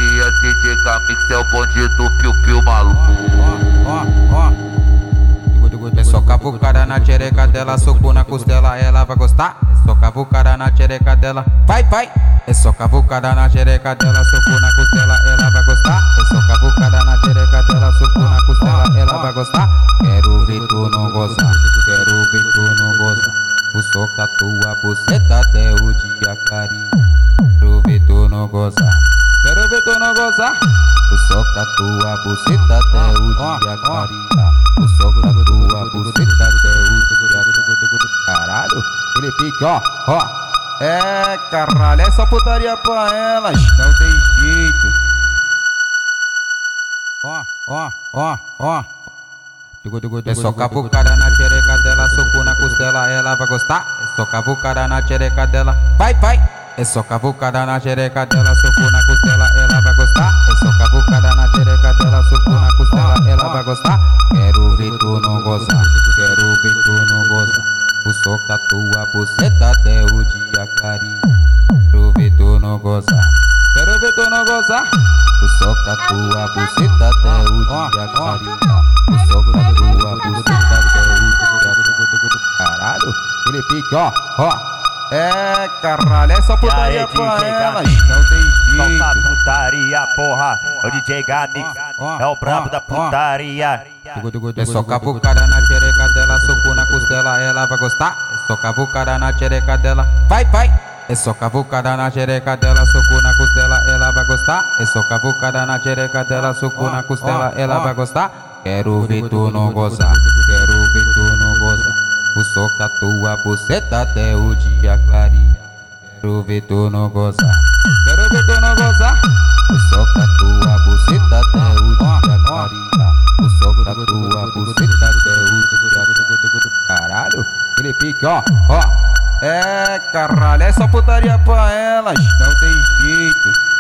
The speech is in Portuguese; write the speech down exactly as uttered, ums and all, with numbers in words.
novinha, D J Gamix é o bonde do piu-piu maluco. Ó, ó, é só cavucada na xereca dela, soco na costela, ela vai gostar. É só cavucada na xereca dela, vai, vai. É só cavucada na xereca dela, soco na costela, ela vai gostar. É só cavucada na xereca dela, soco na costela, ela vai gostar. Quero ver tu não gozar, quero ver tu não gozar. Vou socar tua buceta até o dia clarear. Quero ver tu não gozar, quero ver tu não gozar. Vou socar tua buceta até o dia clarear. Vou socar tua buceta até o dia clarear. Caralho, ele pique, ó, ó. É, caralho, é só putaria pra elas, não tem jeito. Ó, ó, ó, ó. É só cavucada na xereca dela, soco na costela, ela vai gostar. É só cavucada na xereca dela, vai, vai. É só cavucada na xereca dela, soco na costela, ela vai gostar. É só cavucada na xereca dela, soco na costela, ela vai gostar. Quero ver tu não gozar, quero ver tu não gozar. Vou socar tua buceta até o dia clarear. Quero ver tu não gozar, quero ver tu não gozar. Vou socar tua buceta até o dia clarear. Vou socar tua buceta até o dia clarear. Caralho, ele pique, ó, ó. É, caralho, é só putaria pra elas, não tem jeito. Falta putaria, porra, é o D J Gamix, é o brabo da putaria. É só cavucada na xereca dela, soco na costela, ela vai gostar. É só cavucada na xereca dela, vai, vai. É só cavucada na xereca dela, soco na costela, ela vai gostar. É só cavucada na xereca dela, soco na costela, ela vai gostar. Quero ver tu não gozar, quero ver tu não gozar. Vou socar tua buceta até o dia clarear. Quero ver tu não gozar, quero ver tu não gozar. Vou socar tua buceta até o dia clarear. Vou socar tua buceta até o dia clarear. Caralho, ele pique, ó, ó. É, caralho, é só putaria pra elas, não tem jeito.